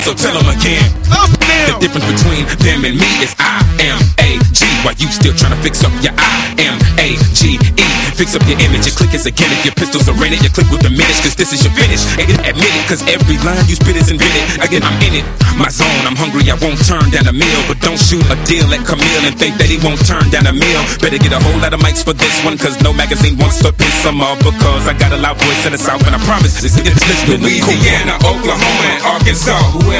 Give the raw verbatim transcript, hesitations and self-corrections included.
so tell them again. The difference between them and me is I am A G, while you still trying to fix up your I am A G E. Fix up your image, your click is a gimmick, your pistols are in it, your click will diminish, cause this is your finish. Admit it, cause every line you spit is invented. Again, I'm in it, my zone, I'm hungry, I won't turn down a meal. But don't shoot a deal at Camille and think that he won't turn down a meal. Better get a whole lot of mics for this one, cause no magazine wants to piss them off. Because I got a loud voice in the South and I promise this is listening. Louisiana, Oklahoma, and Arkansas. Whoever